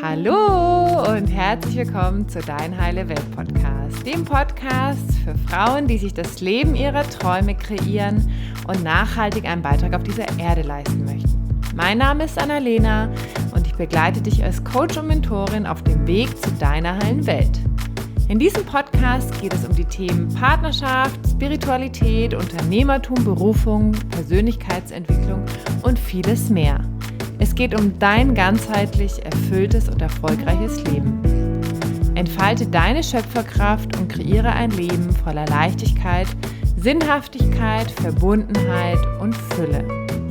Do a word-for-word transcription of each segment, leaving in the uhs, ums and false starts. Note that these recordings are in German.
Hallo und herzlich willkommen zu Dein Heile Welt Podcast, dem Podcast für Frauen, die sich das Leben ihrer Träume kreieren und nachhaltig einen Beitrag auf dieser Erde leisten möchten. Mein Name ist Annalena und ich begleite dich als Coach und Mentorin auf dem Weg zu deiner heilen Welt. In diesem Podcast geht es um die Themen Partnerschaft, Spiritualität, Unternehmertum, Berufung, Persönlichkeitsentwicklung und vieles mehr. Es geht um dein ganzheitlich erfülltes und erfolgreiches Leben. Entfalte deine Schöpferkraft und kreiere ein Leben voller Leichtigkeit, Sinnhaftigkeit, Verbundenheit und Fülle.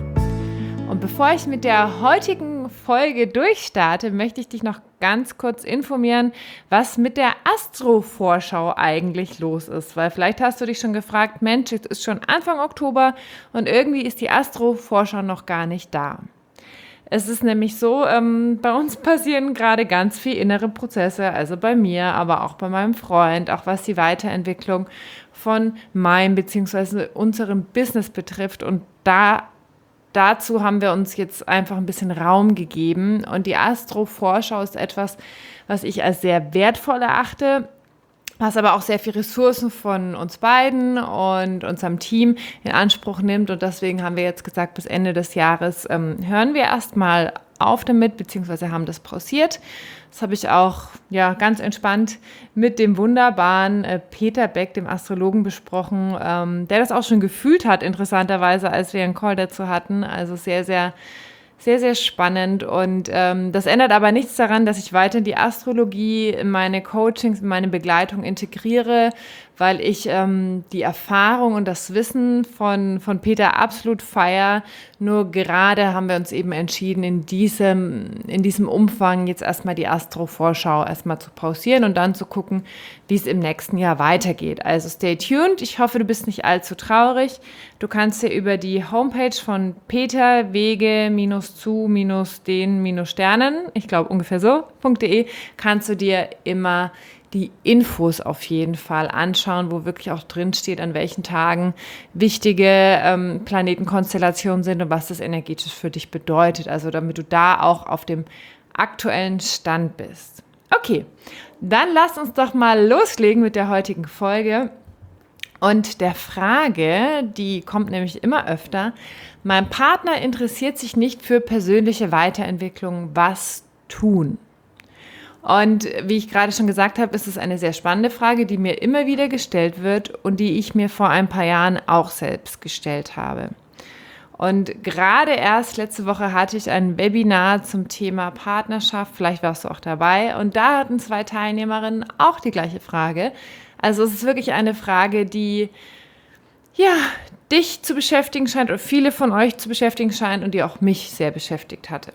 Und bevor ich mit der heutigen Folge durchstarte, möchte ich dich noch ganz kurz informieren, was mit der Astro-Vorschau eigentlich los ist. Weil vielleicht hast du dich schon gefragt, Mensch, es ist schon Anfang Oktober und irgendwie ist die Astro-Vorschau noch gar nicht da. Es ist nämlich so, ähm, bei uns passieren gerade ganz viel innere Prozesse, also bei mir, aber auch bei meinem Freund, auch was die Weiterentwicklung von meinem bzw. unserem Business betrifft. Und da dazu haben wir uns jetzt einfach ein bisschen Raum gegeben. Und die Astro-Vorschau ist etwas, was ich als sehr wertvoll erachte, was aber auch sehr viel Ressourcen von uns beiden und unserem Team in Anspruch nimmt. Und deswegen haben wir jetzt gesagt, bis Ende des Jahres ähm, hören wir erstmal auf damit, beziehungsweise haben das pausiert. Das habe ich auch ja, ganz entspannt mit dem wunderbaren äh, Peter Beck, dem Astrologen, besprochen, ähm, der das auch schon gefühlt hat, interessanterweise, als wir einen Call dazu hatten. Also sehr, sehr Sehr, sehr spannend und ähm, das ändert aber nichts daran, dass ich weiter die Astrologie in meine Coachings, in meine Begleitung integriere, weil ich ähm, die Erfahrung und das Wissen von, von Peter absolut feiere. Nur gerade haben wir uns eben entschieden, in diesem, in diesem Umfang jetzt erstmal die Astro-Vorschau erstmal zu pausieren und dann zu gucken, wie es im nächsten Jahr weitergeht. Also stay tuned. Ich hoffe, du bist nicht allzu traurig. Du kannst dir über die Homepage von Peter Wege zu den Sternen, ich glaube ungefähr so, .de, kannst du dir immer die Infos auf jeden Fall anschauen, wo wirklich auch drin steht, an welchen Tagen wichtige ähm, Planetenkonstellationen sind und was das energetisch für dich bedeutet. Also damit du da auch auf dem aktuellen Stand bist. Okay, dann lass uns doch mal loslegen mit der heutigen Folge. Und der Frage, die kommt nämlich immer öfter, mein Partner interessiert sich nicht für persönliche Weiterentwicklung, was tun? Und wie ich gerade schon gesagt habe, ist es eine sehr spannende Frage, die mir immer wieder gestellt wird und die ich mir vor ein paar Jahren auch selbst gestellt habe. Und gerade erst letzte Woche hatte ich ein Webinar zum Thema Partnerschaft, vielleicht warst du auch dabei, und da hatten zwei Teilnehmerinnen auch die gleiche Frage. Also es ist wirklich eine Frage, die ja, dich zu beschäftigen scheint oder viele von euch zu beschäftigen scheint und die auch mich sehr beschäftigt hatte.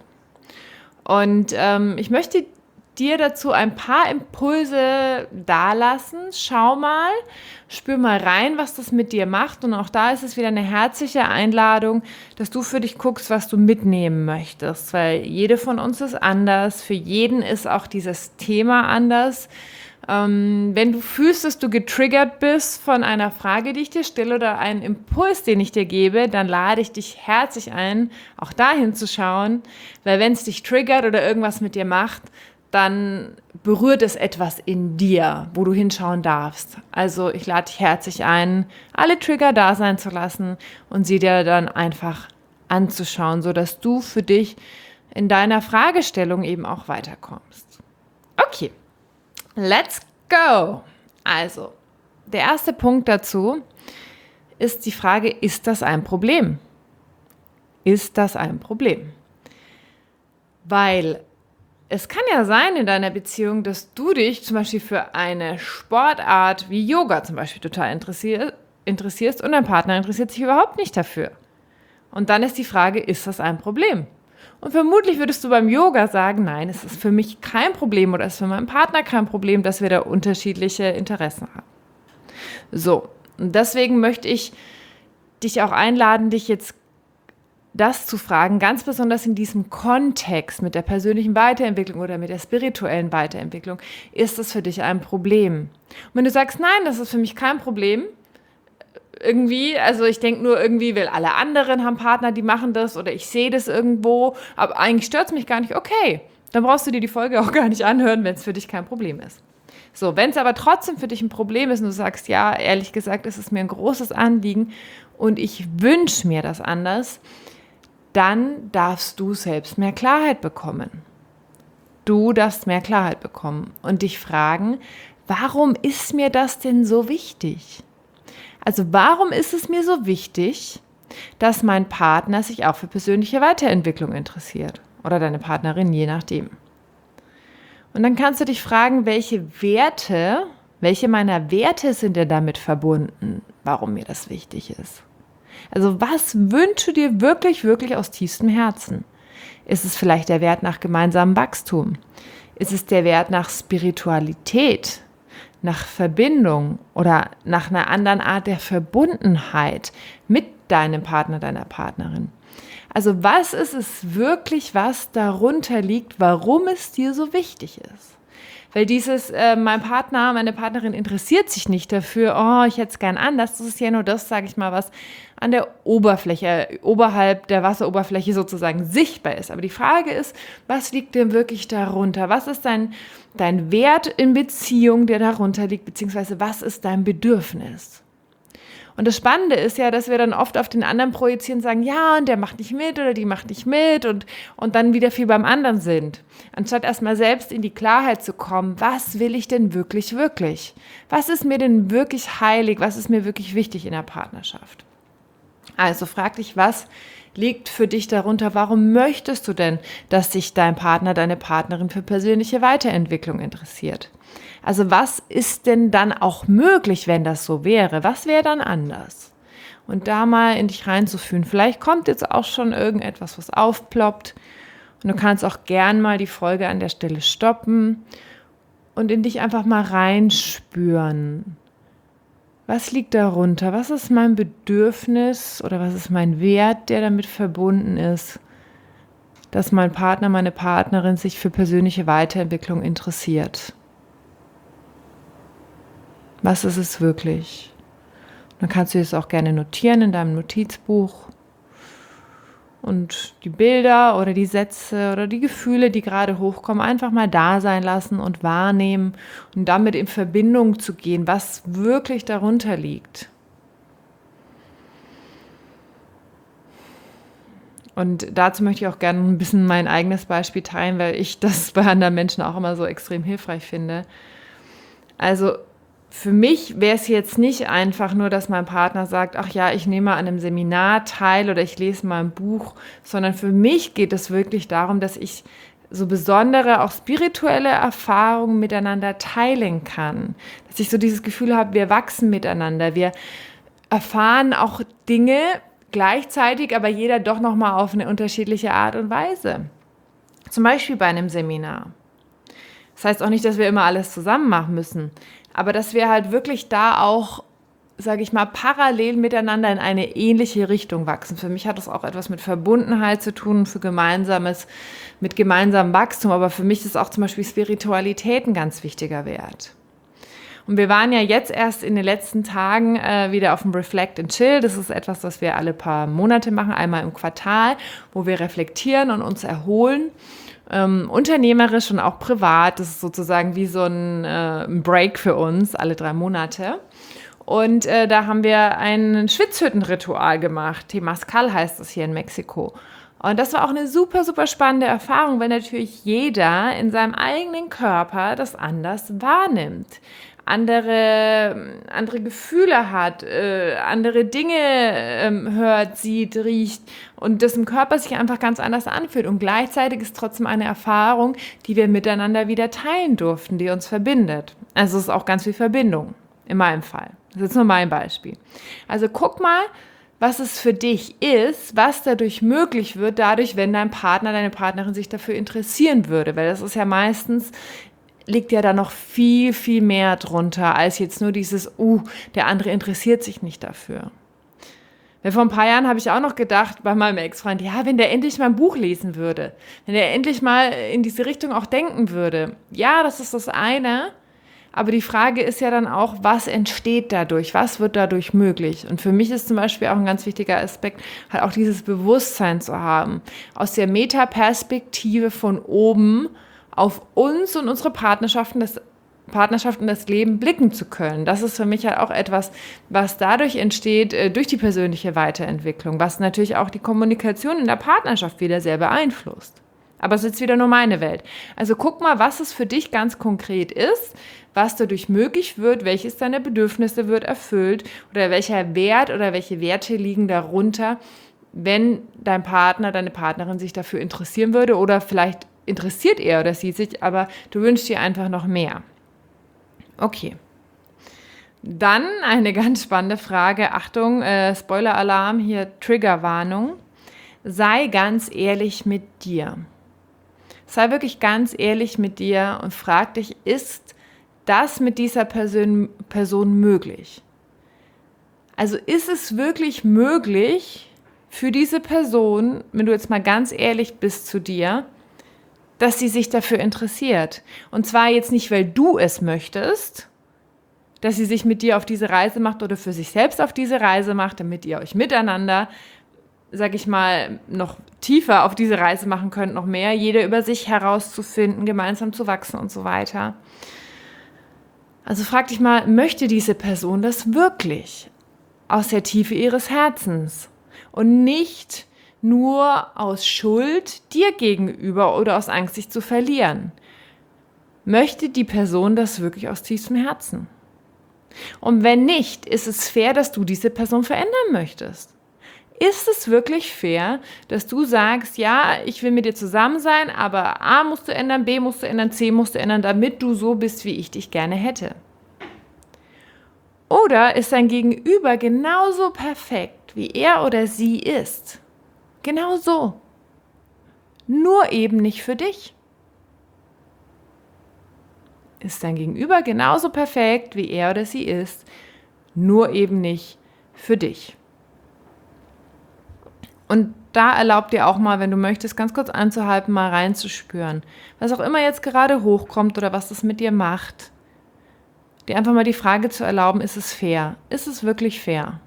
Und ähm, ich möchte dir dazu ein paar Impulse dalassen. Schau mal, spür mal rein, was das mit dir macht. Und auch da ist es wieder eine herzliche Einladung, dass du für dich guckst, was du mitnehmen möchtest. Weil jede von uns ist anders. Für jeden ist auch dieses Thema anders. Ähm, wenn du fühlst, dass du getriggert bist von einer Frage, die ich dir stelle oder einem Impuls, den ich dir gebe, dann lade ich dich herzlich ein, auch dahin zu schauen. Weil wenn es dich triggert oder irgendwas mit dir macht, dann berührt es etwas in dir, wo du hinschauen darfst. Also ich lade dich herzlich ein, alle Trigger da sein zu lassen und sie dir dann einfach anzuschauen, sodass du für dich in deiner Fragestellung eben auch weiterkommst. Okay, let's go! Also, der erste Punkt dazu ist die Frage, ist das ein Problem? Ist das ein Problem? Weil es kann ja sein in deiner Beziehung, dass du dich zum Beispiel für eine Sportart wie Yoga zum Beispiel total interessier- interessierst und dein Partner interessiert sich überhaupt nicht dafür. Und dann ist die Frage, ist das ein Problem? Und vermutlich würdest du beim Yoga sagen, nein, es ist für mich kein Problem oder es ist für meinen Partner kein Problem, dass wir da unterschiedliche Interessen haben. So, und deswegen möchte ich dich auch einladen, dich jetzt das zu fragen, ganz besonders in diesem Kontext mit der persönlichen Weiterentwicklung oder mit der spirituellen Weiterentwicklung, ist das für dich ein Problem? Und wenn du sagst, nein, das ist für mich kein Problem, irgendwie, also ich denke nur irgendwie, weil alle anderen haben Partner, die machen das oder ich sehe das irgendwo, aber eigentlich stört es mich gar nicht, okay, dann brauchst du dir die Folge auch gar nicht anhören, wenn es für dich kein Problem ist. So, wenn es aber trotzdem für dich ein Problem ist und du sagst, ja, ehrlich gesagt, es ist mir ein großes Anliegen und ich wünsche mir das anders, dann darfst du selbst mehr Klarheit bekommen. Du darfst mehr Klarheit bekommen und dich fragen, warum ist mir das denn so wichtig? Also warum ist es mir so wichtig, dass mein Partner sich auch für persönliche Weiterentwicklung interessiert oder deine Partnerin, je nachdem. Und dann kannst du dich fragen, welche Werte, welche meiner Werte sind denn damit verbunden, warum mir das wichtig ist. Also was wünschst du dir wirklich, wirklich aus tiefstem Herzen? Ist es vielleicht der Wert nach gemeinsamem Wachstum? Ist es der Wert nach Spiritualität? Nach Verbindung oder nach einer anderen Art der Verbundenheit mit deinem Partner, deiner Partnerin. Also was ist es wirklich, was darunter liegt, warum es dir so wichtig ist? Weil dieses, äh, mein Partner, meine Partnerin interessiert sich nicht dafür, oh, ich hätte es gern anders, das ist ja nur das, sage ich mal, was an der Oberfläche, oberhalb der Wasseroberfläche sozusagen sichtbar ist. Aber die Frage ist, was liegt denn wirklich darunter? Was ist dein, dein Wert in Beziehung, der darunter liegt, beziehungsweise was ist dein Bedürfnis? Und das Spannende ist ja, dass wir dann oft auf den anderen projizieren und sagen, ja, und der macht nicht mit oder die macht nicht mit und, und dann wieder viel beim anderen sind. Anstatt erstmal selbst in die Klarheit zu kommen, was will ich denn wirklich, wirklich? Was ist mir denn wirklich heilig? Was ist mir wirklich wichtig in der Partnerschaft? Also frag dich, was liegt für dich darunter? Warum möchtest du denn, dass sich dein Partner, deine Partnerin für persönliche Weiterentwicklung interessiert? Also was ist denn dann auch möglich, wenn das so wäre? Was wäre dann anders? Und da mal in dich reinzufühlen. Vielleicht kommt jetzt auch schon irgendetwas, was aufploppt. Und du kannst auch gern mal die Folge an der Stelle stoppen und in dich einfach mal reinspüren. Was liegt darunter? Was ist mein Bedürfnis oder was ist mein Wert, der damit verbunden ist, dass mein Partner, meine Partnerin sich für persönliche Weiterentwicklung interessiert? Was ist es wirklich? Dann kannst du es auch gerne notieren in deinem Notizbuch und die Bilder oder die Sätze oder die Gefühle, die gerade hochkommen, einfach mal da sein lassen und wahrnehmen und damit in Verbindung zu gehen, was wirklich darunter liegt. Und dazu möchte ich auch gerne ein bisschen mein eigenes Beispiel teilen, weil ich das bei anderen Menschen auch immer so extrem hilfreich finde. Also für mich wäre es jetzt nicht einfach nur, dass mein Partner sagt, ach ja, ich nehme an einem Seminar teil oder ich lese mal ein Buch, sondern für mich geht es wirklich darum, dass ich so besondere, auch spirituelle Erfahrungen miteinander teilen kann. Dass ich so dieses Gefühl habe, wir wachsen miteinander, wir erfahren auch Dinge gleichzeitig, aber jeder doch nochmal auf eine unterschiedliche Art und Weise. Zum Beispiel bei einem Seminar. Das heißt auch nicht, dass wir immer alles zusammen machen müssen, aber dass wir halt wirklich da auch, sage ich mal, parallel miteinander in eine ähnliche Richtung wachsen. Für mich hat das auch etwas mit Verbundenheit zu tun, für gemeinsames, mit gemeinsamem Wachstum, aber für mich ist auch zum Beispiel Spiritualität ein ganz wichtiger Wert. Und wir waren ja jetzt erst in den letzten Tagen äh, wieder auf dem Reflect and Chill. Das ist etwas, was wir alle paar Monate machen, einmal im Quartal, wo wir reflektieren und uns erholen. Ähm, unternehmerisch und auch privat. Das ist sozusagen wie so ein, äh, ein Break für uns, alle drei Monate. Und äh, da haben wir ein Schwitzhüttenritual gemacht. Temazcal heißt das hier in Mexiko. Und das war auch eine super, super spannende Erfahrung, weil natürlich jeder in seinem eigenen Körper das anders wahrnimmt. Andere, andere Gefühle hat, äh, andere Dinge ähm, hört, sieht, riecht und das im Körper sich einfach ganz anders anfühlt. Und gleichzeitig ist trotzdem eine Erfahrung, die wir miteinander wieder teilen durften, die uns verbindet. Also es ist auch ganz viel Verbindung, in meinem Fall. Das ist jetzt nur mein Beispiel. Also guck mal, was es für dich ist, was dadurch möglich wird, dadurch, wenn dein Partner, deine Partnerin sich dafür interessieren würde. Weil das ist ja meistens, liegt ja da noch viel, viel mehr drunter, als jetzt nur dieses, uh, der andere interessiert sich nicht dafür. Weil vor ein paar Jahren habe ich auch noch gedacht, bei meinem Ex-Freund, ja, wenn der endlich mal ein Buch lesen würde, wenn der endlich mal in diese Richtung auch denken würde. Ja, das ist das eine, aber die Frage ist ja dann auch, was entsteht dadurch, was wird dadurch möglich? Und für mich ist zum Beispiel auch ein ganz wichtiger Aspekt, halt auch dieses Bewusstsein zu haben, aus der Metaperspektive von oben auf uns und unsere Partnerschaften, das Partnerschaft und das Leben blicken zu können. Das ist für mich halt auch etwas, was dadurch entsteht, äh, durch die persönliche Weiterentwicklung, was natürlich auch die Kommunikation in der Partnerschaft wieder sehr beeinflusst. Aber es ist jetzt wieder nur meine Welt. Also guck mal, was es für dich ganz konkret ist, was dadurch möglich wird, welches deiner Bedürfnisse wird erfüllt oder welcher Wert oder welche Werte liegen darunter, wenn dein Partner, deine Partnerin sich dafür interessieren würde oder vielleicht interessiert er oder sie sich, aber du wünschst dir einfach noch mehr. Okay. Dann eine ganz spannende Frage. Achtung, äh, Spoiler-Alarm, hier Triggerwarnung. Sei ganz ehrlich mit dir. Sei wirklich ganz ehrlich mit dir und frag dich, ist das mit dieser Person, Person möglich? Also ist es wirklich möglich für diese Person, wenn du jetzt mal ganz ehrlich bist zu dir, dass sie sich dafür interessiert? Und zwar jetzt nicht, weil du es möchtest, dass sie sich mit dir auf diese Reise macht oder für sich selbst auf diese Reise macht, damit ihr euch miteinander, sag ich mal, noch tiefer auf diese Reise machen könnt, noch mehr, jeder über sich herauszufinden, gemeinsam zu wachsen und so weiter. Also frag dich mal, möchte diese Person das wirklich aus der Tiefe ihres Herzens und nicht nur aus Schuld dir gegenüber oder aus Angst, dich zu verlieren? Möchte die Person das wirklich aus tiefstem Herzen? Und wenn nicht, ist es fair, dass du diese Person verändern möchtest? Ist es wirklich fair, dass du sagst, ja, ich will mit dir zusammen sein, aber A musst du ändern, B musst du ändern, C musst du ändern, damit du so bist, wie ich dich gerne hätte? Oder ist dein Gegenüber genauso perfekt, wie er oder sie ist? Genau so. Nur eben nicht für dich. Ist dein Gegenüber genauso perfekt, wie er oder sie ist, nur eben nicht für dich? Und da erlaubt dir auch mal, wenn du möchtest, ganz kurz anzuhalten, mal reinzuspüren. Was auch immer jetzt gerade hochkommt oder was das mit dir macht, dir einfach mal die Frage zu erlauben, ist es fair? Ist es wirklich fair?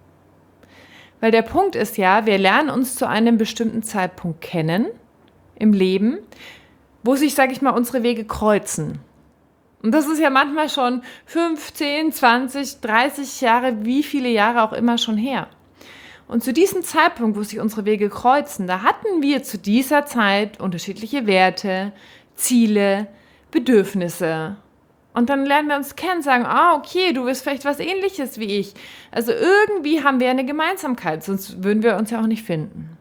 Weil der Punkt ist ja, wir lernen uns zu einem bestimmten Zeitpunkt kennen im Leben, wo sich, sage ich mal, unsere Wege kreuzen. Und das ist ja manchmal schon fünfzehn, zwanzig, dreißig Jahre, wie viele Jahre auch immer schon her. Und zu diesem Zeitpunkt, wo sich unsere Wege kreuzen, da hatten wir zu dieser Zeit unterschiedliche Werte, Ziele, Bedürfnisse. Und dann lernen wir uns kennen, sagen, ah, okay, du willst vielleicht was Ähnliches wie ich. Also irgendwie haben wir eine Gemeinsamkeit, sonst würden wir uns ja auch nicht finden.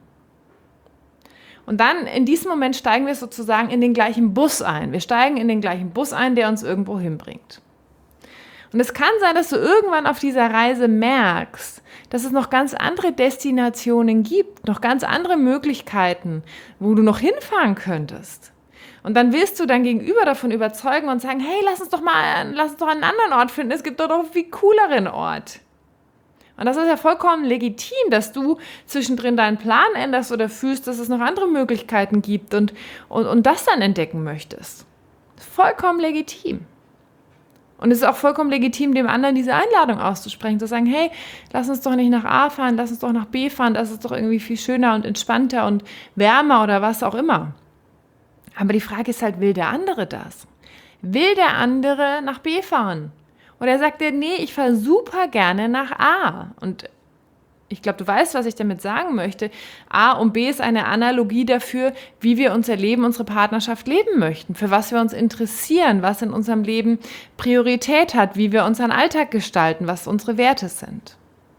Und dann in diesem Moment steigen wir sozusagen in den gleichen Bus ein. Wir steigen in den gleichen Bus ein, der uns irgendwo hinbringt. Und es kann sein, dass du irgendwann auf dieser Reise merkst, dass es noch ganz andere Destinationen gibt, noch ganz andere Möglichkeiten, wo du noch hinfahren könntest. Und dann willst du dein Gegenüber davon überzeugen und sagen, hey, lass uns doch mal, lass uns doch einen anderen Ort finden, es gibt doch noch einen viel cooleren Ort. Und das ist ja vollkommen legitim, dass du zwischendrin deinen Plan änderst oder fühlst, dass es noch andere Möglichkeiten gibt und, und, und das dann entdecken möchtest. Vollkommen legitim. Und es ist auch vollkommen legitim, dem anderen diese Einladung auszusprechen, zu sagen, hey, lass uns doch nicht nach A fahren, lass uns doch nach B fahren, das ist doch irgendwie viel schöner und entspannter und wärmer oder was auch immer. Aber die Frage ist halt, will der andere das? Will der andere nach B fahren? Oder sagt er, nee, ich fahre super gerne nach A. Und ich glaube, du weißt, was ich damit sagen möchte. A und B ist eine Analogie dafür, wie wir unser Leben, unsere Partnerschaft leben möchten, für was wir uns interessieren, was in unserem Leben Priorität hat, wie wir unseren Alltag gestalten, was unsere Werte sind.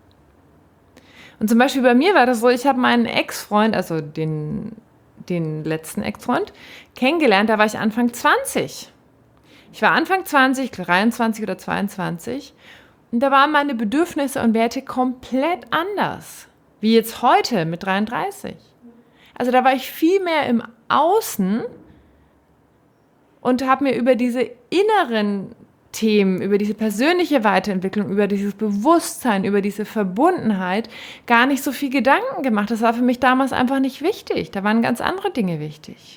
Und zum Beispiel bei mir war das so, ich habe meinen Ex-Freund, also den, den letzten Ex-Freund, kennengelernt, da war ich Anfang zwanzig. Ich war Anfang zwanzig, dreiundzwanzig oder zweiundzwanzig und da waren meine Bedürfnisse und Werte komplett anders, wie jetzt heute mit dreiunddreißig. Also da war ich viel mehr im Außen und habe mir über diese inneren Themen, über diese persönliche Weiterentwicklung, über dieses Bewusstsein, über diese Verbundenheit gar nicht so viel Gedanken gemacht. Das war für mich damals einfach nicht wichtig. Da waren ganz andere Dinge wichtig.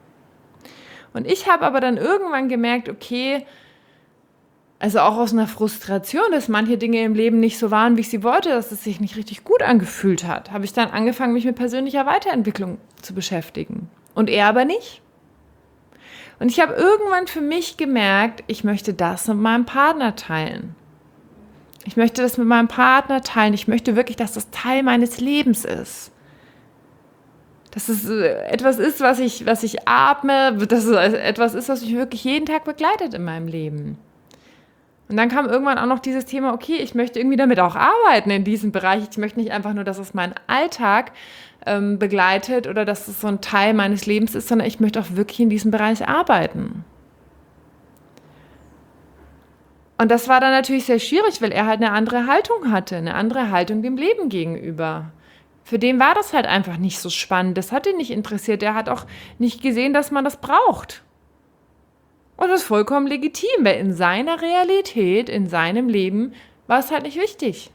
Und ich habe aber dann irgendwann gemerkt, okay, also auch aus einer Frustration, dass manche Dinge im Leben nicht so waren, wie ich sie wollte, dass es sich nicht richtig gut angefühlt hat, habe ich dann angefangen, mich mit persönlicher Weiterentwicklung zu beschäftigen. Und er aber nicht. Und ich habe irgendwann für mich gemerkt, ich möchte das mit meinem Partner teilen. Ich möchte das mit meinem Partner teilen. Ich möchte wirklich, dass das Teil meines Lebens ist. Dass es etwas ist, was ich, was ich atme, dass es etwas ist, was mich wirklich jeden Tag begleitet in meinem Leben. Und dann kam irgendwann auch noch dieses Thema, okay, ich möchte irgendwie damit auch arbeiten in diesem Bereich. Ich möchte nicht einfach nur, dass es meinen Alltag ähm, begleitet oder dass es so ein Teil meines Lebens ist, sondern ich möchte auch wirklich in diesem Bereich arbeiten. Und das war dann natürlich sehr schwierig, weil er halt eine andere Haltung hatte, eine andere Haltung dem Leben gegenüber. Für den war das halt einfach nicht so spannend, das hat ihn nicht interessiert, der hat auch nicht gesehen, dass man das braucht. Und das ist vollkommen legitim, weil in seiner Realität, in seinem Leben war es halt nicht wichtig.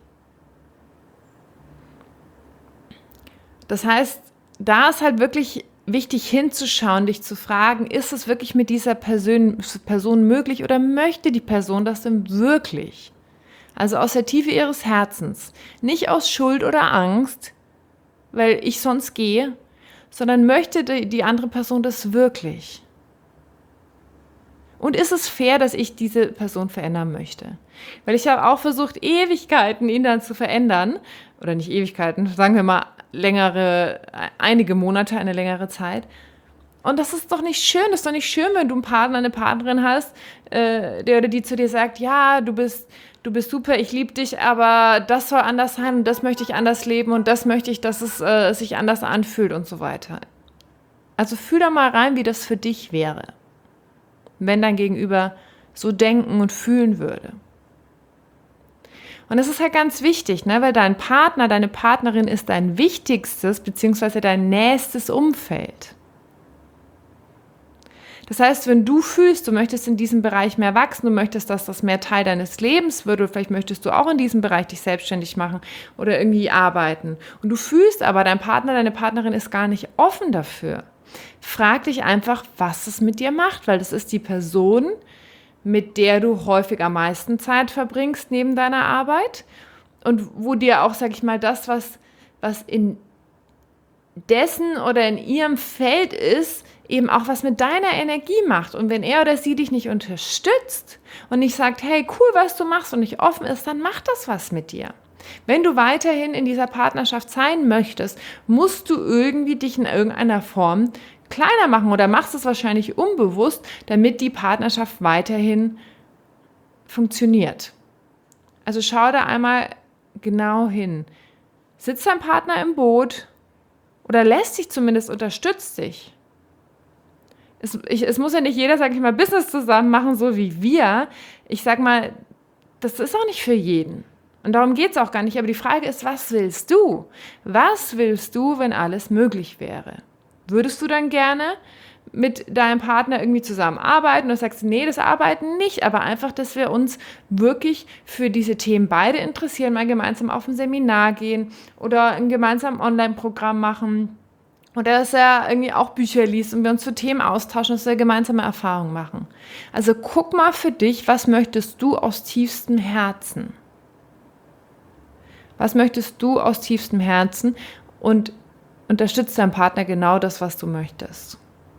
Das heißt, da ist halt wirklich wichtig hinzuschauen, dich zu fragen, ist es wirklich mit dieser Person, Person möglich oder möchte die Person das denn wirklich? Also aus der Tiefe ihres Herzens, nicht aus Schuld oder Angst, weil ich sonst gehe, sondern möchte die, die andere Person das wirklich? Und ist es fair, dass ich diese Person verändern möchte? Weil ich habe auch versucht, Ewigkeiten ihn dann zu verändern. Oder nicht Ewigkeiten, sagen wir mal längere, einige Monate, eine längere Zeit. Und das ist doch nicht schön. Das ist doch nicht schön, wenn du einen Partner, eine Partnerin hast, äh, der oder die zu dir sagt, ja, du bist, du bist super, ich liebe dich, aber das soll anders sein und das möchte ich anders leben und das möchte ich, dass es äh, sich anders anfühlt und so weiter. Also fühl da mal rein, wie das für dich wäre, wenn dein Gegenüber so denken und fühlen würde. Und das ist halt ganz wichtig, ne? Weil dein Partner, deine Partnerin ist dein wichtigstes bzw. dein nächstes Umfeld. Das heißt, wenn du fühlst, du möchtest in diesem Bereich mehr wachsen, du möchtest, dass das mehr Teil deines Lebens wird oder vielleicht möchtest du auch in diesem Bereich dich selbstständig machen oder irgendwie arbeiten und du fühlst aber, dein Partner, deine Partnerin ist gar nicht offen dafür, frag dich einfach, was es mit dir macht, weil das ist die Person, mit der du häufig am meisten Zeit verbringst neben deiner Arbeit und wo dir auch, sag ich mal, das, was, was in dessen oder in ihrem Feld ist, eben auch was mit deiner Energie macht. Und wenn er oder sie dich nicht unterstützt und nicht sagt, hey, cool, was du machst und nicht offen ist, dann macht das was mit dir. Wenn du weiterhin in dieser Partnerschaft sein möchtest, musst du irgendwie dich in irgendeiner Form kleiner machen oder machst es wahrscheinlich unbewusst, damit die Partnerschaft weiterhin funktioniert. Also schau da einmal genau hin. Sitzt dein Partner im Boot oder lässt sich zumindest, unterstützt dich? Es, ich, es muss ja nicht jeder, sag ich mal, Business zusammen machen, so wie wir. Ich sag mal, das ist auch nicht für jeden. Und darum geht es auch gar nicht. Aber die Frage ist, was willst du? Was willst du, wenn alles möglich wäre? Würdest du dann gerne mit deinem Partner irgendwie zusammenarbeiten und sagst, nee, das Arbeiten nicht, aber einfach, dass wir uns wirklich für diese Themen beide interessieren, mal gemeinsam auf ein Seminar gehen oder ein gemeinsames Online-Programm machen oder dass er irgendwie auch Bücher liest und wir uns zu Themen austauschen, dass wir gemeinsame Erfahrungen machen. Also guck mal für dich, was möchtest du aus tiefstem Herzen? Was möchtest du aus tiefstem Herzen und unterstützt dein Partner genau das, was du möchtest.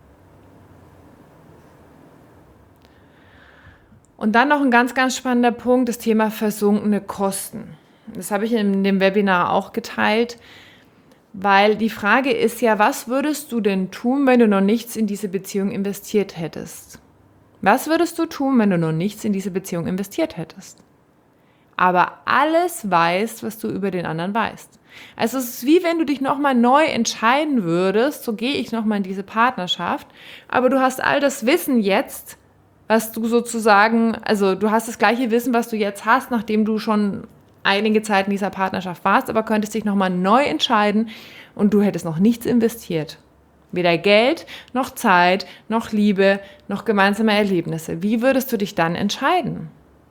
Und dann noch ein ganz, ganz spannender Punkt, das Thema versunkene Kosten. Das habe ich in dem Webinar auch geteilt, weil die Frage ist ja, was würdest du denn tun, wenn du noch nichts in diese Beziehung investiert hättest? Was würdest du tun, wenn du noch nichts in diese Beziehung investiert hättest? Aber alles weißt, was du über den anderen weißt. Also es ist wie wenn du dich nochmal neu entscheiden würdest, so gehe ich nochmal in diese Partnerschaft, aber du hast all das Wissen jetzt, was du sozusagen, also du hast das gleiche Wissen, was du jetzt hast, nachdem du schon einige Zeit in dieser Partnerschaft warst, aber könntest dich nochmal neu entscheiden und du hättest noch nichts investiert. Weder Geld, noch Zeit, noch Liebe, noch gemeinsame Erlebnisse. Wie würdest du dich dann entscheiden?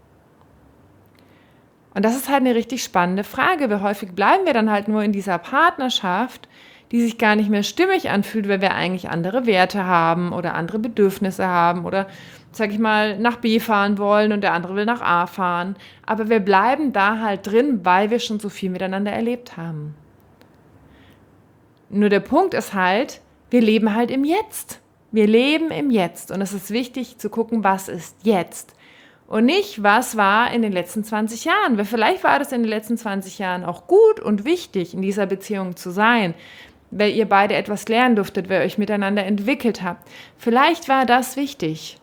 Und das ist halt eine richtig spannende Frage, weil häufig bleiben wir dann halt nur in dieser Partnerschaft, die sich gar nicht mehr stimmig anfühlt, weil wir eigentlich andere Werte haben oder andere Bedürfnisse haben oder, sag ich mal, nach B fahren wollen und der andere will nach A fahren. Aber wir bleiben da halt drin, weil wir schon so viel miteinander erlebt haben. Nur der Punkt ist halt, wir leben halt im Jetzt. Wir leben im Jetzt und es ist wichtig zu gucken, was ist jetzt. Und nicht, was war in den letzten zwanzig Jahren. Weil vielleicht war das in den letzten zwanzig Jahren auch gut und wichtig, in dieser Beziehung zu sein, weil ihr beide etwas lernen durftet, weil ihr euch miteinander entwickelt habt. Vielleicht war das wichtig.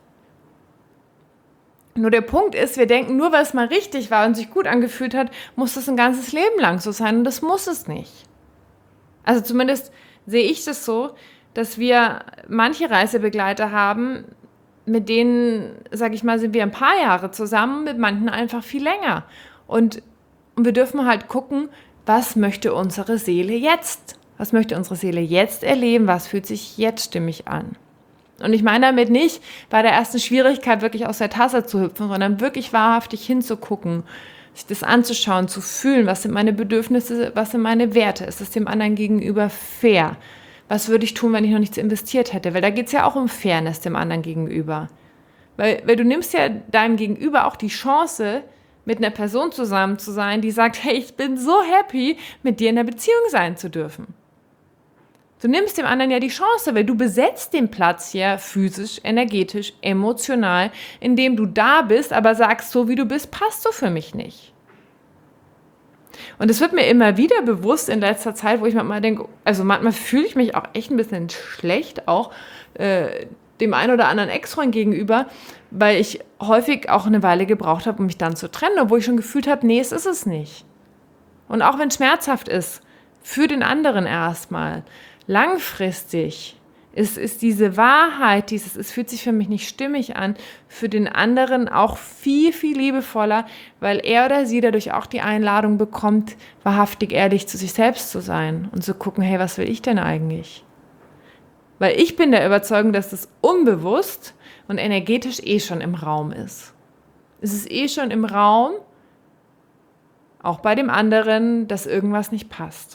Nur der Punkt ist, wir denken, nur weil es mal richtig war und sich gut angefühlt hat, muss das ein ganzes Leben lang so sein und das muss es nicht. Also zumindest sehe ich das so, dass wir manche Reisebegleiter haben, mit denen, sag ich mal, sind wir ein paar Jahre zusammen, mit manchen einfach viel länger. Und, und wir dürfen halt gucken, was möchte unsere Seele jetzt? Was möchte unsere Seele jetzt erleben? Was fühlt sich jetzt stimmig an? Und ich meine damit nicht, bei der ersten Schwierigkeit wirklich aus der Tasse zu hüpfen, sondern wirklich wahrhaftig hinzugucken, sich das anzuschauen, zu fühlen, was sind meine Bedürfnisse, was sind meine Werte? Ist es dem anderen gegenüber fair? Was würde ich tun, wenn ich noch nichts investiert hätte? Weil da geht es ja auch um Fairness dem anderen gegenüber. Weil, weil du nimmst ja deinem Gegenüber auch die Chance, mit einer Person zusammen zu sein, die sagt, hey, ich bin so happy, mit dir in einer Beziehung sein zu dürfen. Du nimmst dem anderen ja die Chance, weil du besetzt den Platz ja physisch, energetisch, emotional, indem du da bist, aber sagst, so wie du bist, passt du für mich nicht. Und es wird mir immer wieder bewusst in letzter Zeit, wo ich manchmal denke, also manchmal fühle ich mich auch echt ein bisschen schlecht, auch äh, dem einen oder anderen Ex-Freund gegenüber, weil ich häufig auch eine Weile gebraucht habe, um mich dann zu trennen, obwohl ich schon gefühlt habe, nee, es ist es nicht. Und auch wenn es schmerzhaft ist, für den anderen erstmal, langfristig ist, ist diese Wahrheit, dieses, es fühlt sich für mich nicht stimmig an, für den anderen auch viel, viel liebevoller, weil er oder sie dadurch auch die Einladung bekommt, wahrhaftig ehrlich zu sich selbst zu sein und zu gucken, hey, was will ich denn eigentlich? Weil ich bin der Überzeugung, dass das unbewusst und energetisch eh schon im Raum ist. Es ist eh schon im Raum, auch bei dem anderen, dass irgendwas nicht passt.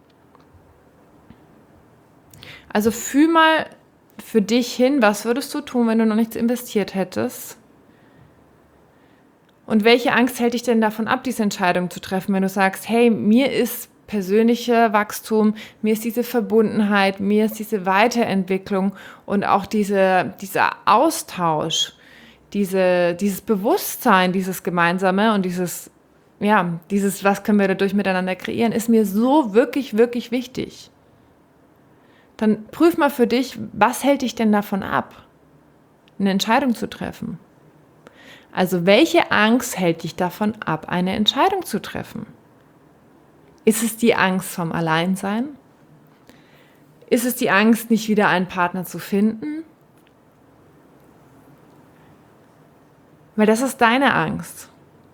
Also fühl mal für dich hin, was würdest du tun, wenn du noch nichts investiert hättest? Und welche Angst hält dich denn davon ab, diese Entscheidung zu treffen, wenn du sagst, hey, mir ist persönlicher Wachstum, mir ist diese Verbundenheit, mir ist diese Weiterentwicklung und auch diese, dieser Austausch, diese, dieses Bewusstsein, dieses Gemeinsame und dieses, ja, dieses, was können wir dadurch miteinander kreieren, ist mir so wirklich, wirklich wichtig. Dann prüf mal für dich, was hält dich denn davon ab, eine Entscheidung zu treffen? Also welche Angst hält dich davon ab, eine Entscheidung zu treffen? Ist es die Angst vom Alleinsein? Ist es die Angst, nicht wieder einen Partner zu finden? Weil das ist deine Angst.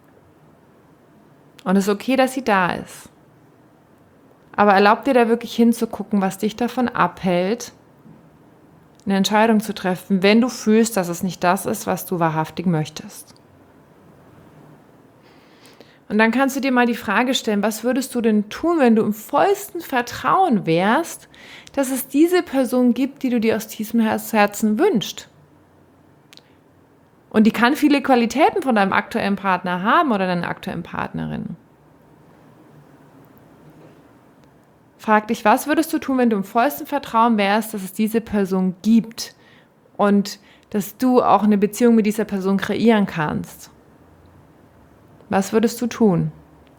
Und es ist okay, dass sie da ist. Aber erlaub dir da wirklich hinzugucken, was dich davon abhält, eine Entscheidung zu treffen, wenn du fühlst, dass es nicht das ist, was du wahrhaftig möchtest. Und dann kannst du dir mal die Frage stellen, was würdest du denn tun, wenn du im vollsten Vertrauen wärst, dass es diese Person gibt, die du dir aus tiefstem Herzen wünschst. Und die kann viele Qualitäten von deinem aktuellen Partner haben oder deiner aktuellen Partnerin. Frag dich, was würdest du tun, wenn du im vollsten Vertrauen wärst, dass es diese Person gibt und dass du auch eine Beziehung mit dieser Person kreieren kannst? Was würdest du tun?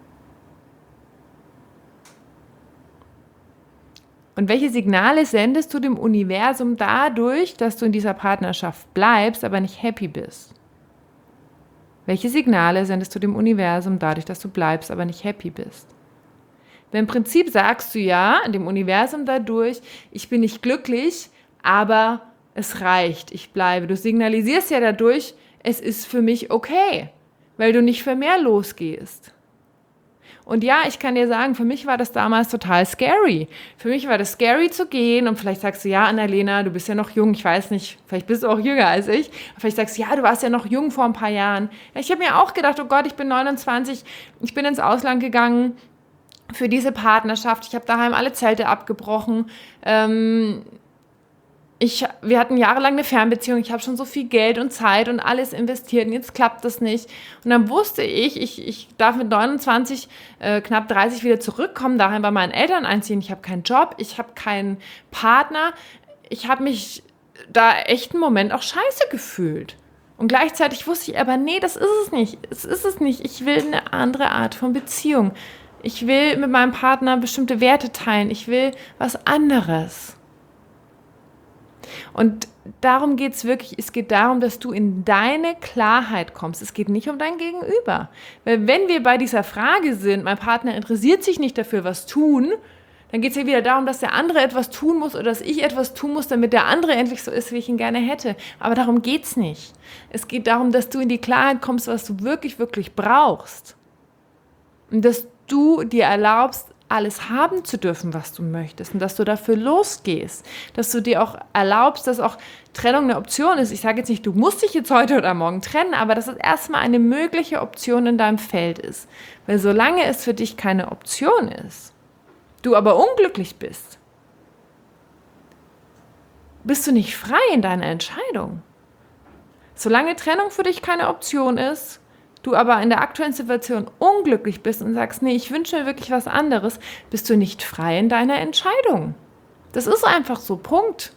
Und welche Signale sendest du dem Universum dadurch, dass du in dieser Partnerschaft bleibst, aber nicht happy bist? Welche Signale sendest du dem Universum dadurch, dass du bleibst, aber nicht happy bist? Weil im Prinzip sagst du ja dem Universum dadurch, ich bin nicht glücklich, aber es reicht, ich bleibe. Du signalisierst ja dadurch, es ist für mich okay, weil du nicht für mehr losgehst. Und ja, ich kann dir sagen, für mich war das damals total scary. Für mich war das scary zu gehen und vielleicht sagst du, ja, Annalena, du bist ja noch jung, ich weiß nicht, vielleicht bist du auch jünger als ich, vielleicht sagst du, ja, du warst ja noch jung vor ein paar Jahren. Ja, ich habe mir auch gedacht, oh Gott, ich bin neunundzwanzig, ich bin ins Ausland gegangen für diese Partnerschaft, ich habe daheim alle Zelte abgebrochen, ähm, Ich, wir hatten jahrelang eine Fernbeziehung, ich habe schon so viel Geld und Zeit und alles investiert und jetzt klappt das nicht. Und dann wusste ich, ich, ich darf mit neunundzwanzig, äh, knapp dreißig wieder zurückkommen, daheim bei meinen Eltern einziehen. Ich habe keinen Job, ich habe keinen Partner, ich habe mich da echt einen Moment auch scheiße gefühlt. Und gleichzeitig wusste ich aber, nee, das ist es nicht. Es ist es nicht. Ich will eine andere Art von Beziehung. Ich will mit meinem Partner bestimmte Werte teilen. Ich will was anderes. Und darum geht es wirklich. Es geht darum, dass du in deine Klarheit kommst. Es geht nicht um dein Gegenüber. Weil wenn wir bei dieser Frage sind, mein Partner interessiert sich nicht dafür, was tun, dann geht es ja wieder darum, dass der andere etwas tun muss oder dass ich etwas tun muss, damit der andere endlich so ist, wie ich ihn gerne hätte. Aber darum geht es nicht. Es geht darum, dass du in die Klarheit kommst, was du wirklich, wirklich brauchst. Und dass du dir erlaubst, alles haben zu dürfen, was du möchtest. Und dass du dafür losgehst. Dass du dir auch erlaubst, dass auch Trennung eine Option ist. Ich sage jetzt nicht, du musst dich jetzt heute oder morgen trennen, aber dass es erstmal eine mögliche Option in deinem Feld ist. Weil solange es für dich keine Option ist, du aber unglücklich bist, bist du nicht frei in deiner Entscheidung. Solange Trennung für dich keine Option ist, du aber in der aktuellen Situation unglücklich bist und sagst, nee, ich wünsche mir wirklich was anderes, bist du nicht frei in deiner Entscheidung. Das ist einfach so, Punkt.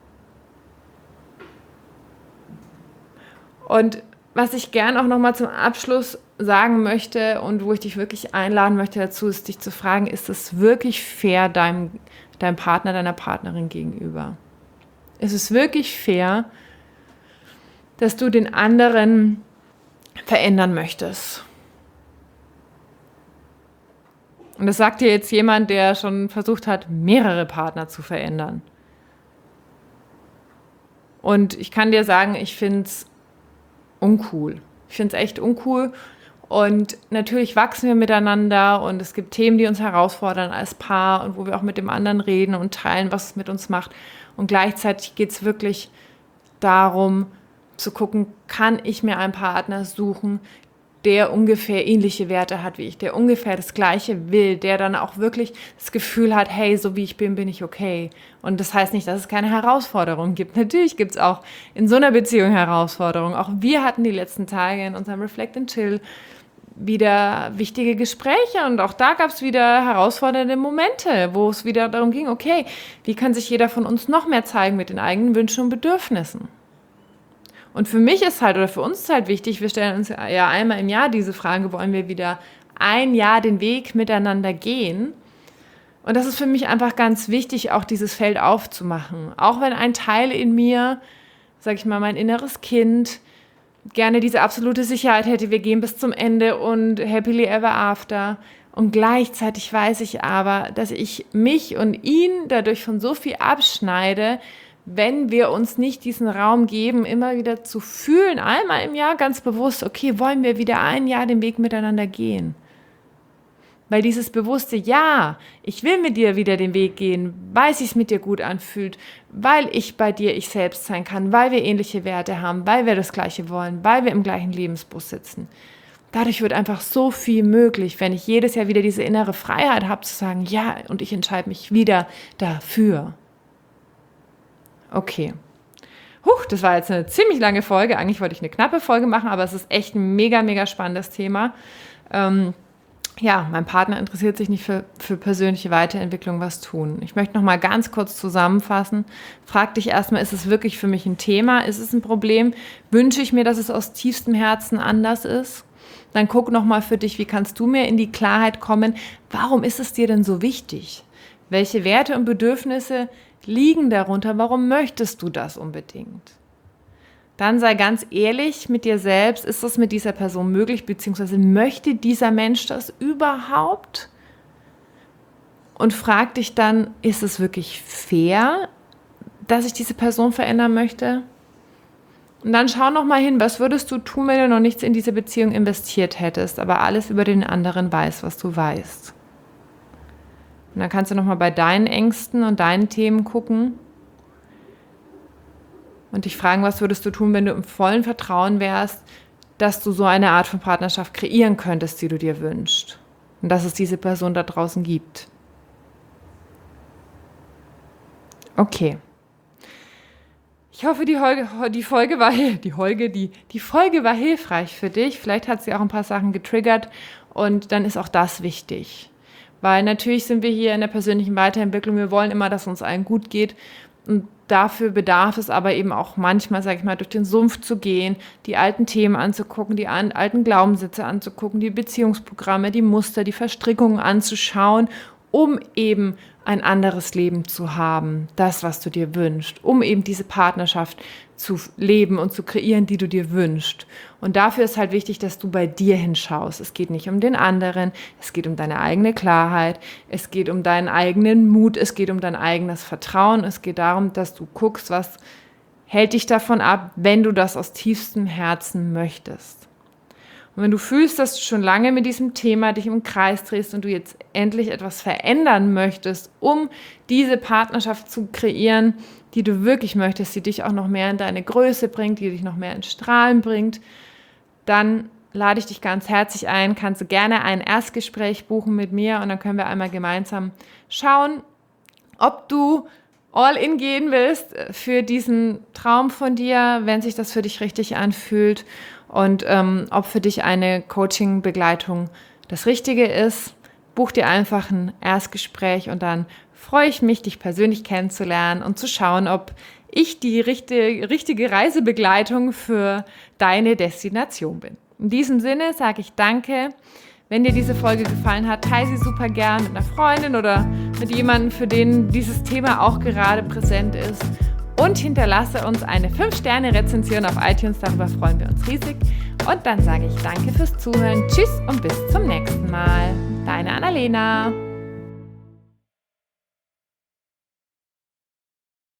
Und was ich gern auch nochmal zum Abschluss sagen möchte und wo ich dich wirklich einladen möchte dazu, ist, dich zu fragen, ist es wirklich fair deinem, deinem Partner, deiner Partnerin gegenüber? Ist es wirklich fair, dass du den anderen verändern möchtest? Und das sagt dir jetzt jemand, der schon versucht hat, mehrere Partner zu verändern. Und ich kann dir sagen, ich finde es uncool. Ich finde es echt uncool. Und natürlich wachsen wir miteinander und es gibt Themen, die uns herausfordern als Paar und wo wir auch mit dem anderen reden und teilen, was es mit uns macht. Und gleichzeitig geht es wirklich darum, zu gucken, kann ich mir einen Partner suchen, der ungefähr ähnliche Werte hat wie ich, der ungefähr das Gleiche will, der dann auch wirklich das Gefühl hat, hey, so wie ich bin, bin ich okay. Und das heißt nicht, dass es keine Herausforderungen gibt. Natürlich gibt es auch in so einer Beziehung Herausforderungen. Auch wir hatten die letzten Tage in unserem Reflect and Chill wieder wichtige Gespräche und auch da gab es wieder herausfordernde Momente, wo es wieder darum ging, okay, wie kann sich jeder von uns noch mehr zeigen mit den eigenen Wünschen und Bedürfnissen? Und für mich ist halt, oder für uns ist halt wichtig, wir stellen uns ja einmal im Jahr diese Frage, wollen wir wieder ein Jahr den Weg miteinander gehen? Und das ist für mich einfach ganz wichtig, auch dieses Feld aufzumachen. Auch wenn ein Teil in mir, sag ich mal, mein inneres Kind, gerne diese absolute Sicherheit hätte, wir gehen bis zum Ende und happily ever after. Und gleichzeitig weiß ich aber, dass ich mich und ihn dadurch von so viel abschneide, wenn wir uns nicht diesen Raum geben, immer wieder zu fühlen, einmal im Jahr ganz bewusst, okay, wollen wir wieder ein Jahr den Weg miteinander gehen? Weil dieses bewusste, ja, ich will mit dir wieder den Weg gehen, weil es sich mit dir gut anfühlt, weil ich bei dir ich selbst sein kann, weil wir ähnliche Werte haben, weil wir das Gleiche wollen, weil wir im gleichen Lebensbus sitzen. Dadurch wird einfach so viel möglich, wenn ich jedes Jahr wieder diese innere Freiheit habe, zu sagen, ja, und ich entscheide mich wieder dafür. Okay. Huch, das war jetzt eine ziemlich lange Folge. Eigentlich wollte ich eine knappe Folge machen, aber es ist echt ein mega, mega spannendes Thema. Ähm, ja, mein Partner interessiert sich nicht für, für persönliche Weiterentwicklung, was tun. Ich möchte noch mal ganz kurz zusammenfassen. Frag dich erstmal, ist es wirklich für mich ein Thema? Ist es ein Problem? Wünsche ich mir, dass es aus tiefstem Herzen anders ist? Dann guck noch mal für dich, wie kannst du mir in die Klarheit kommen? Warum ist es dir denn so wichtig? Welche Werte und Bedürfnisse liegen darunter? Warum möchtest du das unbedingt? Dann sei ganz ehrlich mit dir selbst, ist das mit dieser Person möglich, beziehungsweise möchte dieser Mensch das überhaupt? Und frag dich dann, ist es wirklich fair, dass ich diese Person verändern möchte? Und dann schau noch mal hin, was würdest du tun, wenn du noch nichts in diese Beziehung investiert hättest, aber alles über den anderen weißt, was du weißt. Und dann kannst du noch mal bei deinen Ängsten und deinen Themen gucken und dich fragen, was würdest du tun, wenn du im vollen Vertrauen wärst, dass du so eine Art von Partnerschaft kreieren könntest, die du dir wünschst. Und dass es diese Person da draußen gibt. Okay. Ich hoffe, die Folge, die Folge war die Folge, die, die Folge war hilfreich für dich. Vielleicht hat sie auch ein paar Sachen getriggert und dann ist auch das wichtig. Weil natürlich sind wir hier in der persönlichen Weiterentwicklung, wir wollen immer, dass es uns allen gut geht. Und dafür bedarf es aber eben auch manchmal, sage ich mal, durch den Sumpf zu gehen, die alten Themen anzugucken, die an, alten Glaubenssätze anzugucken, die Beziehungsprogramme, die Muster, die Verstrickungen anzuschauen, um eben ein anderes Leben zu haben, das, was du dir wünschst, um eben diese Partnerschaft zu leben und zu kreieren, die du dir wünschst. Und dafür ist halt wichtig, dass du bei dir hinschaust. Es geht nicht um den anderen, es geht um deine eigene Klarheit, es geht um deinen eigenen Mut, es geht um dein eigenes Vertrauen, es geht darum, dass du guckst, was hält dich davon ab, wenn du das aus tiefstem Herzen möchtest. Und wenn du fühlst, dass du schon lange mit diesem Thema dich im Kreis drehst und du jetzt endlich etwas verändern möchtest, um diese Partnerschaft zu kreieren, die du wirklich möchtest, die dich auch noch mehr in deine Größe bringt, die dich noch mehr ins Strahlen bringt, dann lade ich dich ganz herzlich ein, kannst du gerne ein Erstgespräch buchen mit mir und dann können wir einmal gemeinsam schauen, ob du all in gehen willst für diesen Traum von dir, wenn sich das für dich richtig anfühlt und ähm, ob für dich eine Coaching-Begleitung das Richtige ist. Buch dir einfach ein Erstgespräch und dann freue ich mich, dich persönlich kennenzulernen und zu schauen, ob ich die richtige, richtige Reisebegleitung für deine Destination bin. In diesem Sinne sage ich danke. Wenn dir diese Folge gefallen hat, teile sie super gern mit einer Freundin oder mit jemandem, für den dieses Thema auch gerade präsent ist. Und hinterlasse uns eine fünf Sterne Rezension auf iTunes, darüber freuen wir uns riesig. Und dann sage ich danke fürs Zuhören, tschüss und bis zum nächsten Mal. Deine Annalena.